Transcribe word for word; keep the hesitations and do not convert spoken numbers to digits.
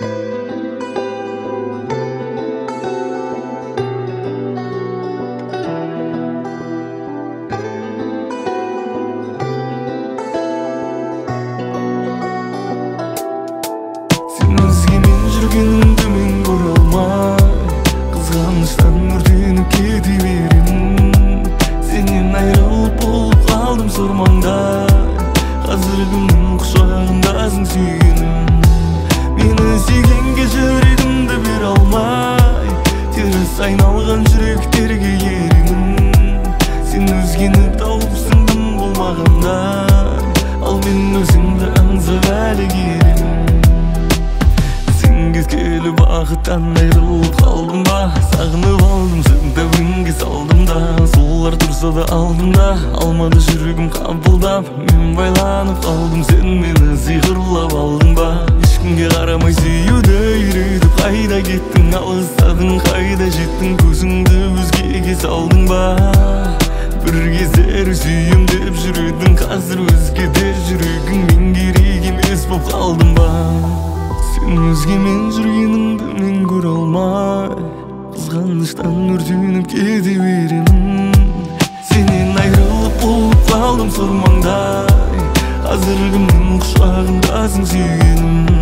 Жүргенімді мен көре алмай, қызғаныштан өртеніп кете беремін. Сенен айырылып болып қалдым сормаңдай, қазіргімнің құшағындасың сүйгенім. Мені сүйгенге жүрегімді бере алмай, теріс айналған жүректерге еремін. Сен өзгені тауып сіңдім болмағандай, ал мен өзіңді аңсап әлі келемін. Кеткелі бақыттан айырылып қалдым ба, сағынып алдым сен тәуіріңге салдым да. Солар тұрса да алдымда, алмады жүрегім қабылдап. Мен байланып қалдым, сен мені сиқырлап алдың ба. Ешкімге қарамай сүюді үйретіп қайда кеттің, алыстадың қайда жеттің, көзіңді өзгеге салдың ба. Бір кездері сүйем деп жүредің, қазір өзгеде жүрегің, мен керек емес боп қалдым ба. Сен өзгемен жүргеніңді мен көре алмай, қызғаныштан өртеніп кете беремін. Сенен айырылып болып қалдым сормаңдай, қазіргімнің құшағындасың сүйгенім.